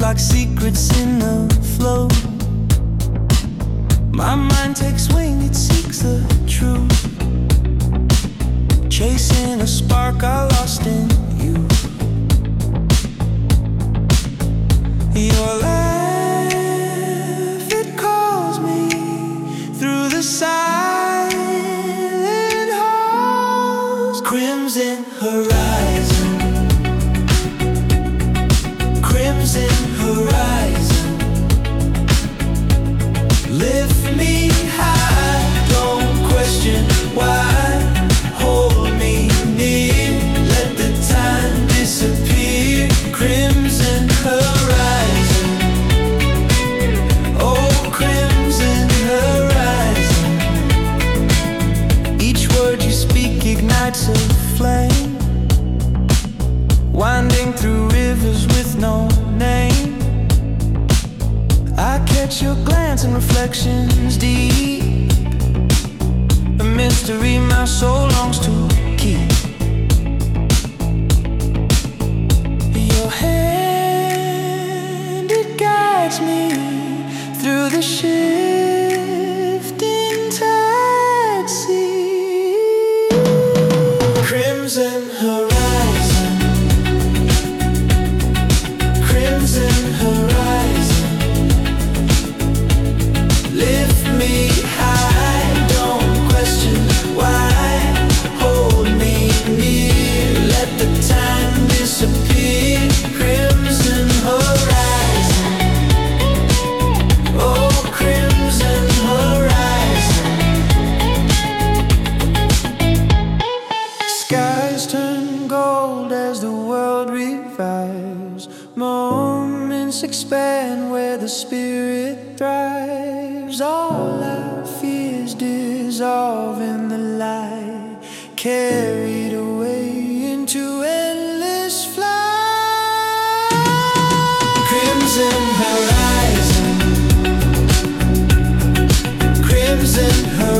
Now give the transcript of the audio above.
like secrets in the flow. My mind takes wing, it seeks the truth, chasing a spark I lost in you. Your laugh, it calls me through the silent halls. Crimson horizon, crimson horizon. Lift me high, don't question why. Hold me near, let the time disappear. Crimson horizon, oh crimson horizon. Each word you speak ignites a flame, winding through rivers with no name. I catch your glance and reflections deep, a mystery my soul longs to keep. Your hand, it guides me through the shifting tide sea. Crimson horizon, crimson horizon. Lift me high, don't question why. Hold me near, let the time disappear. Crimson horizon, oh crimson horizon. Skies turn gold as the world revives. Moments expand where the spirit thrives. All our fears dissolve in the light, carried away into endless flight. Crimson horizon, crimson horizon.